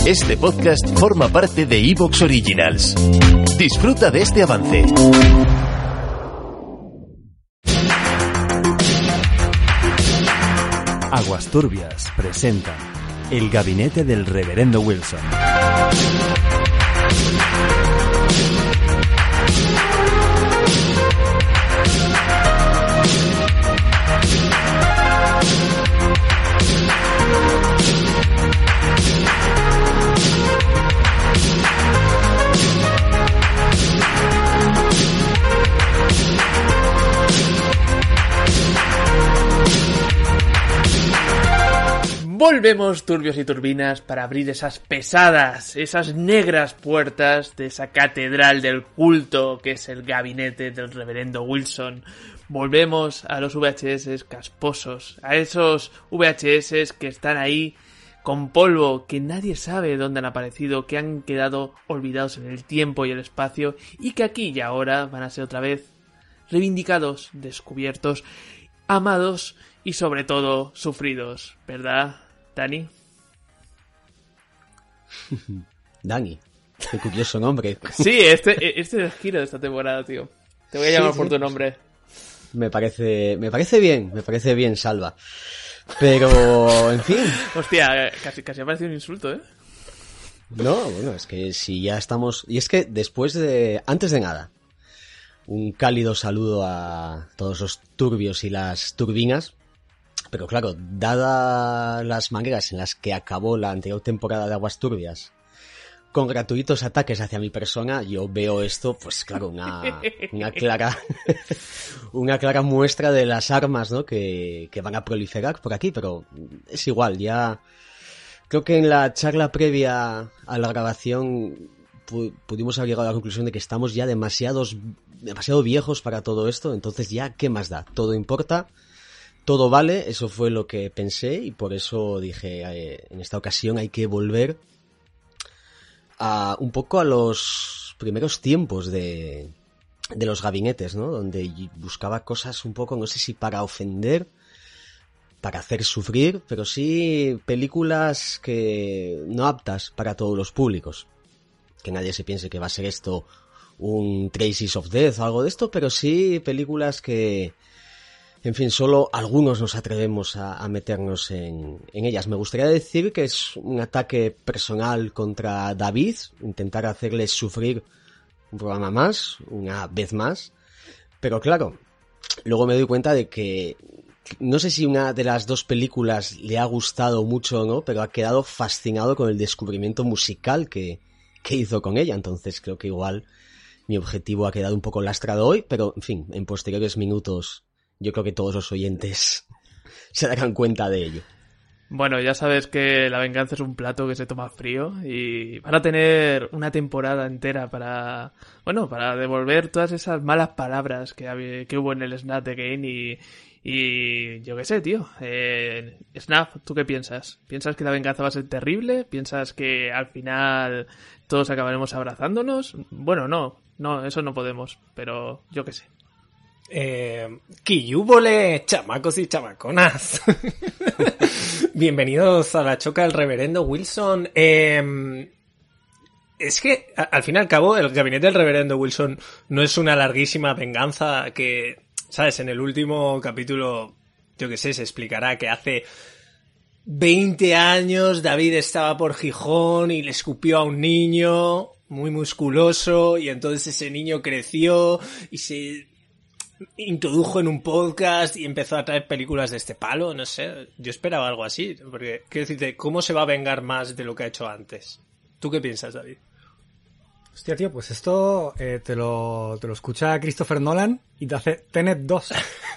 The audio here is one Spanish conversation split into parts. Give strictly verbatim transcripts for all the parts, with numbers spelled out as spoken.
Este podcast forma parte de iVoox Originals. Disfruta de este avance. Aguas Turbias presenta El Gabinete del Reverendo Wilson. Volvemos, turbios y turbinas, para abrir esas pesadas, esas negras puertas de esa catedral del culto que es el gabinete del reverendo Wilson. Volvemos a los V H S casposos, a esos V H S que están ahí con polvo, que nadie sabe dónde han aparecido, que han quedado olvidados en el tiempo y el espacio, y que aquí y ahora van a ser otra vez reivindicados, descubiertos, amados y sobre todo sufridos, ¿verdad, Dani? Dani, qué curioso nombre. Sí, este, este es el giro de esta temporada, tío. Te voy a llamar sí, por sí. tu nombre. Me parece, me parece bien, me parece bien, Salva. Pero, en fin. Hostia, casi, casi ha parecido un insulto, ¿eh? No, bueno, es que si ya estamos... Y es que después de... Antes de nada, un cálido saludo a todos los turbios y las turbinas. Pero claro, dadas las maneras en las que acabó la anterior temporada de Aguas Turbias, con gratuitos ataques hacia mi persona, yo veo esto, pues claro, una, una clara, una clara muestra de las armas, ¿no? Que, que van a proliferar por aquí, pero es igual, ya, creo que en la charla previa a la grabación pu- pudimos haber llegado a la conclusión de que estamos ya demasiados, demasiado viejos para todo esto, entonces ya, ¿qué más da? Todo importa. Todo vale, eso fue lo que pensé y por eso dije, eh, en esta ocasión hay que volver a un poco a los primeros tiempos de, de los gabinetes, ¿no? Donde buscaba cosas un poco, no sé si para ofender, para hacer sufrir, pero sí películas que no aptas para todos los públicos. Que nadie se piense que va a ser esto un Traces of Death o algo de esto, pero sí películas que... En fin, solo algunos nos atrevemos a, a meternos en, en ellas. Me gustaría decir que es un ataque personal contra David, intentar hacerle sufrir un programa más, una vez más. Pero claro, luego me doy cuenta de que no sé si una de las dos películas le ha gustado mucho o no, pero ha quedado fascinado con el descubrimiento musical que, que hizo con ella. Entonces creo que igual mi objetivo ha quedado un poco lastrado hoy, pero en fin, en posteriores minutos... Yo creo que todos los oyentes se darán cuenta de ello. Bueno, ya sabes que la venganza es un plato que se toma frío y van a tener una temporada entera para, bueno, para devolver todas esas malas palabras que, había, que hubo en el Snap the Game y, y yo qué sé, tío. Eh, Snap, ¿tú qué piensas? ¿Piensas que la venganza va a ser terrible? ¿Piensas que al final todos acabaremos abrazándonos? Bueno, no, no, eso no podemos, pero yo qué sé. Eh, ¡Quiyúbole, chamacos y chamaconas! Bienvenidos a la choca del reverendo Wilson. Eh, es que, a, al fin y al cabo, el gabinete del reverendo Wilson no es una larguísima venganza que, ¿sabes? En el último capítulo, yo qué sé, se explicará que hace veinte años David estaba por Gijón y le escupió a un niño muy musculoso y entonces ese niño creció y se... introdujo en un podcast y empezó a traer películas de este palo, no sé, yo esperaba algo así, porque quiero decirte, ¿cómo se va a vengar más de lo que ha hecho antes? ¿Tú qué piensas, David? Hostia, tío, pues esto eh, te lo te lo escucha Christopher Nolan y te hace Tenet dos.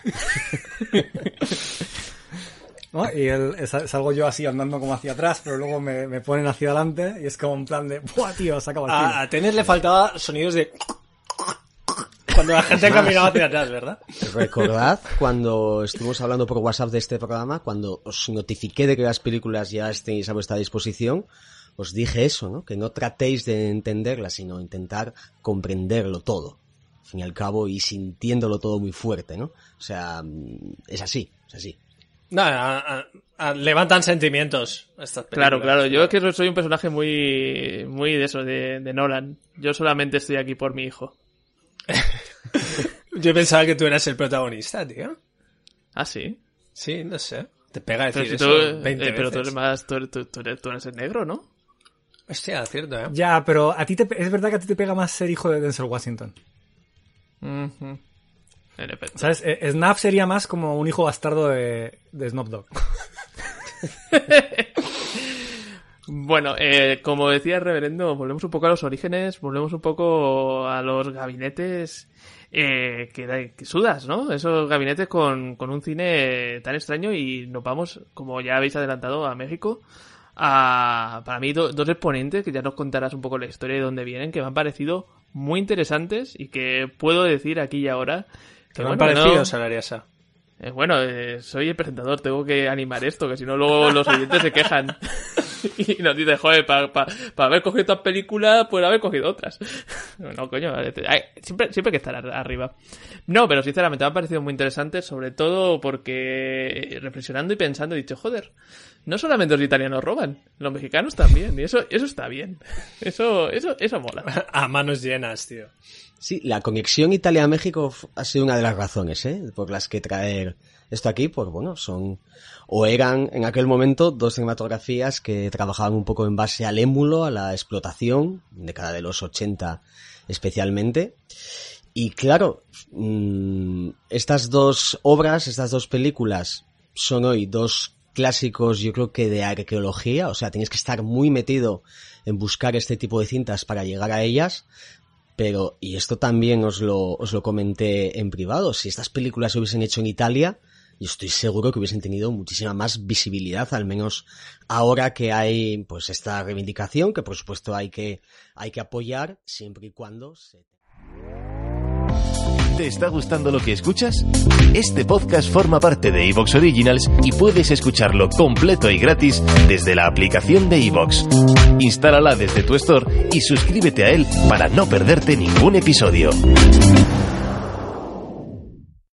¿No? Y él, salgo yo así andando como hacia atrás, pero luego me, me ponen hacia adelante y es como en plan de ¡buah, tío! Se acaba el a, a Tenet le faltaba sonidos de... Cuando la gente caminaba hacia atrás, ¿verdad? Recordad cuando estuvimos hablando por WhatsApp de este programa, cuando os notifiqué de que las películas ya estéis a vuestra disposición, os dije eso, ¿no? Que no tratéis de entenderlas, sino intentar comprenderlo todo. Al fin y al cabo, y sintiéndolo todo muy fuerte, ¿no? O sea, es así, es así. No, a, a, a, levantan sentimientos estas películas. Claro, claro. Yo es que soy un personaje muy, muy de eso, de, de Nolan. Yo solamente estoy aquí por mi hijo. Yo pensaba que tú eras el protagonista, tío. ¿Ah, sí? Sí, no sé. Te pega decir Pero, si eso tú, veinte eh, pero tú veces. eres más, tú, tú, tú, eres, tú eres el negro, ¿no? Hostia, cierto, ¿eh? Ya, pero a ti te, es verdad que a ti te pega más ser hijo de Denzel Washington. Uh-huh. En efecto. ¿Sabes? Eh, Snap sería más como un hijo bastardo de, de Snoop Dogg. Bueno, eh, como decía el reverendo, volvemos un poco a los orígenes, volvemos un poco a los gabinetes eh, que, que sudas, ¿no? Esos gabinetes con, con un cine tan extraño, y nos vamos, como ya habéis adelantado, a México. A, para mí, do, dos exponentes que ya nos contarás un poco la historia de dónde vienen, que me han parecido muy interesantes y que puedo decir aquí y ahora ¿Te que, me han bueno, parecido, no, Salariasa? eh, bueno, eh, soy el presentador, tengo que animar esto, que si no luego los oyentes se quejan y nos dicen, joder, para pa, pa haber cogido estas películas, pues haber cogido otras. No, coño, hay, siempre, siempre hay que estar arriba. No, pero sinceramente me han parecido muy interesantes, sobre todo porque reflexionando y pensando he dicho, joder, no solamente los italianos roban, los mexicanos también, y eso, eso está bien. Eso, eso, eso mola. A manos llenas, tío. Sí, la conexión Italia-México ha sido una de las razones, ¿eh? Por las que traer esto aquí, pues bueno, son, o eran en aquel momento dos cinematografías que trabajaban un poco en base al émulo, a la explotación, década de los ochenta especialmente. Y claro, mmm, estas dos obras, estas dos películas son hoy dos clásicos, yo creo que de arqueología, o sea, tienes que estar muy metido en buscar este tipo de cintas para llegar a ellas. Pero, y esto también os lo, os lo comenté en privado, si estas películas se hubiesen hecho en Italia, yo estoy seguro que hubiesen tenido muchísima más visibilidad, al menos ahora que hay pues esta reivindicación, que por supuesto hay que, hay que apoyar, siempre y cuando se... ¿Te está gustando lo que escuchas? Este podcast forma parte de iVoox Originals y puedes escucharlo completo y gratis desde la aplicación de iVoox. Instálala desde tu store y suscríbete a él para no perderte ningún episodio.